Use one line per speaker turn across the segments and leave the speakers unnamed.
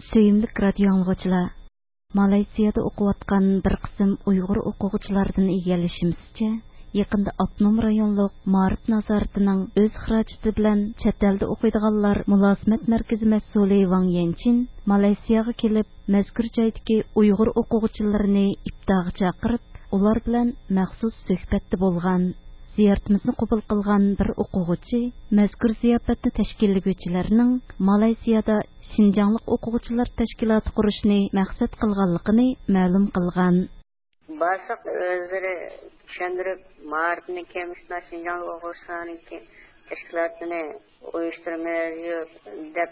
Söyümlük radio anlıqçılar, Malaysiyada o'qiyotgan bir qism Uyg'ur o'quvchilardan egallashimizcha, yaqinda Abnum rayonluq Ma'rif nazoratining o'z xarajati bilan chet elda o'qiydiganlar mulozimat markazi mas'uli Wang Yanchin Malaysiyaga kelib, mazkur joydagi Uyg'ur o'quvchilarini iftorga chaqirib, ular bilan maxsus suhbatda bo'lgan. Ziyoratimizni qabul qilgan bir o'quvchi mazkur ziyofatni tashkillovchilarning Malaysiyada Şinjanlıq o'quvchilar tashkiloti qurishni maqsad qilganligini ma'lum qilgan.
Basaq o'zlari tushuntirib, Ma'rifni kemislar Şinjanlıq o'quvchilarniki tashkilotini uyushtirmaymiz deb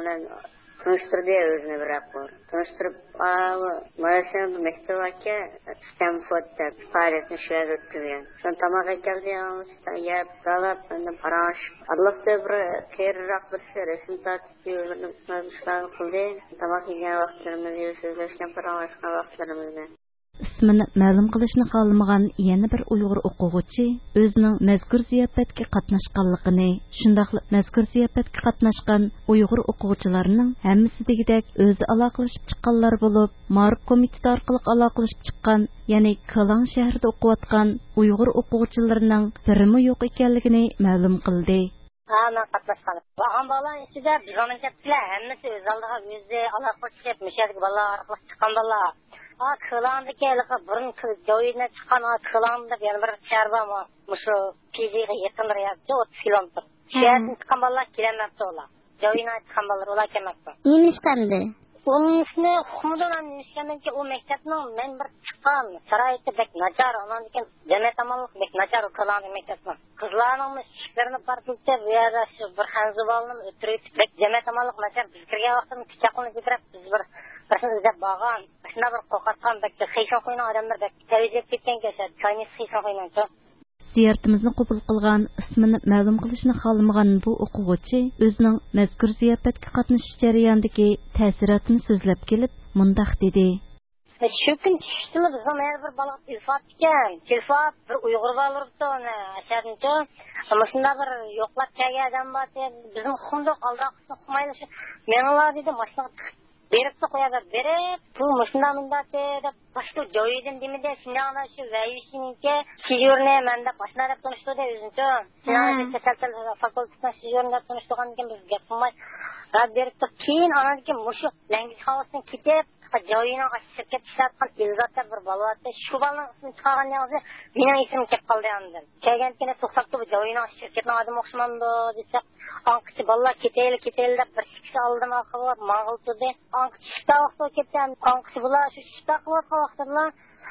tanıştırdı özünü bırak var. Tanıştırıp Malasya'nın mektebaki Stanford'da faaliyetini şöyle öttürüyen. Son tamamen geldi yalnız yap, galap, paraş. Allah'ta bir kerirak bir şey resim tatlısı özürlükten kıldı. Tamamen gelen vaktlarımızı, sözleşken paraşkan vaktlarımızı.
İsmini ma'lum qilishni xohlamagan yana bir Uyg'ur o'quvchi o'zining mazkur ziyofatga qatnashganligini, shundaqla mazkur ziyofatga qatnashgan Uyg'ur o'quvchilarining hammasi degidek o'zi aloqalashib chiqqanlar bo'lib, Ma'rif komiteti orqali aloqalashib chiqqan, ya'ni Kelang shahrida o'qiyotgan Uyg'ur o'quvchilarining birimi yo'q ekanligini ma'lum qildi.
Men qatnashgan. Bo'lgan bolalar ichida bizning ketdilar, hammasi o'z oldiga o'zi aloqalashib, mishadagi bolalar orqali chiqqan bolalar. Kelandaki burun joyuna chiqqan Kelanda yana bir shahar bor. Mushu PJga yaqinroq yapti 30 kilometr. Shahardan chiqqan bolalar kelmayapti ular. Joyuna chiqqan bolalar ular kelmayapti.
Nimishqandi?
Onun ismi Xumudan nimishqanki u maktabning men bir chiqqan saroyda bek nachar, ondan keyin jamiyat amallik bek nachar Kelanda maktabning. Qizlarning ishlarini partiyada bu yerda shu bir xanzubalni o'tirib bek jamiyat amallik nachar biz kirgan vaqtda kichaqni ko'tarib biz bir izlab bağan, şuna bir qo'qatgan bekda xiyson qo'ygan odamlar bek tavizib ketgan kelsa, Chinese xiyson qo'ygancha.
Ziyoratimizni qabul qilgan, ismini ma'lum qilishni xohlamagan bu o'quvchi o'zining mazkur ziyoratga qatnashish jarayonidagi ta'sirotini so'zlab kelib, mundaq dedi.
Shu kun tushdim bizning yana bir bola ilfot ekan. Ilfot bir Uyg'ur bo'libdi uni, ashadincha. Ammo shunda bir yo'qlab kelgan odam bor, bizning xundoq aldoqni qilmaylik. Menlar dedi, mashina berib qo'yadi, berib bu mushundamda deb boshqa joyidan demide shundan shu vayisinga shiyurni menda boshqa deb tanishdi o'zincha. Shundan kasal fakultetdan shiyurni tanishtirgan ekan biz gap qilmay. Rad berib keyin anadagi mushu langiz havasini ketib joyini shirkat ishlatgan ilzotlar bir bolavati shu bolaning ismini chiqargan yo'qsa mening ismim kelib qoldi endi. Kelganda to'xtatdi bu joyini shirkatning odami o'xshamamdi desa anqisi bolalar ketayli deb bir kishi oldim oqib mang'iltdi. Anqisi ishda vaqtda ketgan anqisi bular shu ishda qilib vaqtda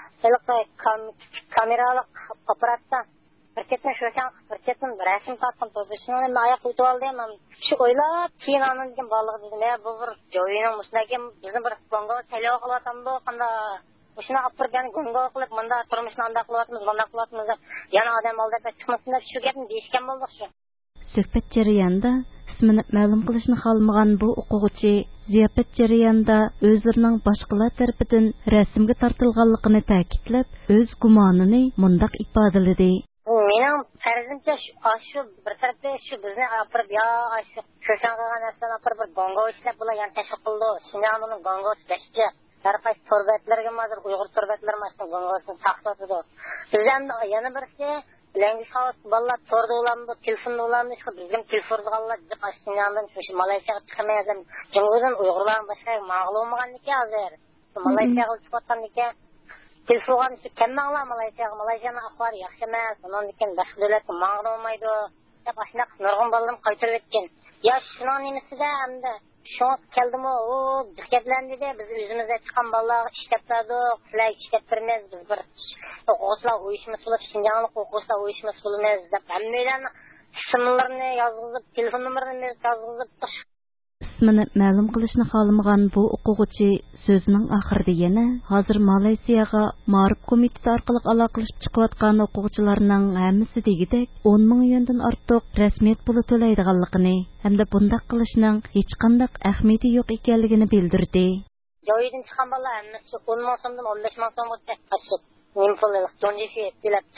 kameralik apparatdan bir ketma sho'kan bir ketma rasm tortdim to'g'risini men oyoq o'tib oldim. Shu o'ylab keyin anandan bog'liq dedim, bu bir joyining mushnagi bizni bir gongo saylov qilyapmiz qanda o'shani opirgan gongo qilib menda turmushni anda qilyapmiz bunda qilyapmiz yana odam oldida chiqmasin deb shu gapni deyishgan bo'ldik shu.
Suhbat jarayonida ismini ma'lum qilishni xohlamagan bu o'quvchi ziyofat jarayonida o'zlarining boshqalar tarafidan rasmga tortilganligini ta'kidlab, o'z gumonini mundaq ifodaladi.
Mening farzimcha shu bir tarafda shu bizni opirib yo shu sho'shan qilgan narsani opirib bir gongo ishlab bular yana tashib qildi. Shundan uni gongo ishlashcha har qaysi turbatlarga mazur Uyg'ur turbatlar mana gongosini saqlatdi. Bizdan yana birisi langiz havas bolalar torda ulandı, telefonda ulandı, bizim telefondalar jiqashgandan shu Malaysiyaga chiqmayazam. Jumhuriyat Uyg'urlarning boshqa ma'lumotgan ekan hozir. Malaysiyaga chiqayotgan ekan. Telefon şu kemanglar Malaysiyaning ahvoli yaxshi emas. Undan keyin boshqa davlatga ma'lum olmaydi. Deb ashunaq nurg'un bolalarni qaytarib o'tgan. Ya shuning nimasida hamda shu keldimi u diqqatlandi de biz o'zimizga chiqqan bolalar ishlab turdik, sizlar ishlab bermaysiz biz bir o'quvchilar uyushmasi bo'lib Şinjanlik o'quvchilar uyushmasi bo'lmaymiz deb hammalarni ismlarini yozib, telefon nomerini yozib
ismini ma'lum qilishni xohlamagan bu o'quvchi so'zining oxirida yana hozir Malaysiyaga Ma'rif komiteti orqali aloqalashib chiqayotgan o'quvchilarning hammasi degidek 10 ming yuandan ortiq rasmiyat puli to'laydiganligini hamda bundaq qilishning hech qanday ahamiyati yo'q ekanligini bildirdi.
Joyidan chiqqan bolalar hammasi 10 ming so'mdan 15 ming so'mgacha qashib, men pulni jonjifi tilab chiqdi.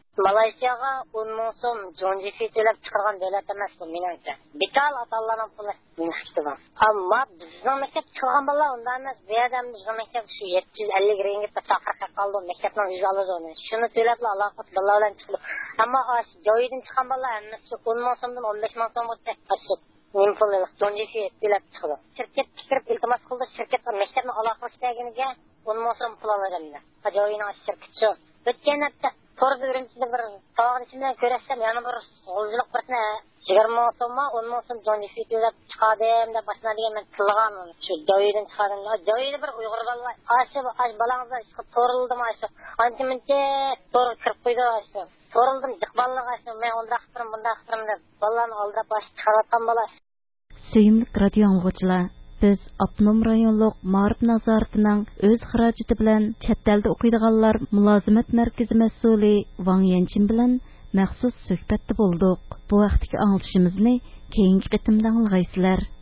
Malayziyaga 10 ming so'm jonjifi to'lab chiqargan davlat emas bu menimcha. Bekal atalarning puli nextidan. Ammo bizning maktab chiqargan bolalar unda emas. Bu yerda bizning maktab shu 750 ringgit taqirqa qoldi. Maktabning yüz aladi uni. Shuni to'lab aloqa bolalar bilan chiqdi. Ammo joyidan chiqqan bolalar hammasi 10 ming so'mdan 15 ming so'mgacha chiqdi. Nimfolik jonjifi to'lab chiqdi. Shirkat kirib iltimos qildi. Shirkat maktabning aloqa qilishdagiga 10 ming so'm pul oladi. Joyining shirkati. O'tgan hafta Torda ürünçüde bir tağın içinden köreşsem yani bir olculuk birisine 20 ming so'mma 10 ming so'm jonjifi to'lab chiqadim deb başına degan men tilgan uni. Shu joyidan chiqadim. Joyida bir Uyg'ur bolalar ash balangizlar chiqib to'rildim ash. Ancha-muncha to'g'ri kirib qo'ydi ash. To'rildim jiqballiq ash. Men unda qipirim bunda qipirim deb bolalarni oldab bash chiqarayotgan bola.
Сөйімлік радио аңғычылар, biz Abnum rayonluq Ma'rif nazoratining o'z xarajati bilan chet elda o'qiydiganlar mulozimat markazi mas'uli Wang Yanchin bilan maxsus suhbatda bo'ldik. Bu vaqtdagi anglitishimizni keyingi qitimda anglaysizlar.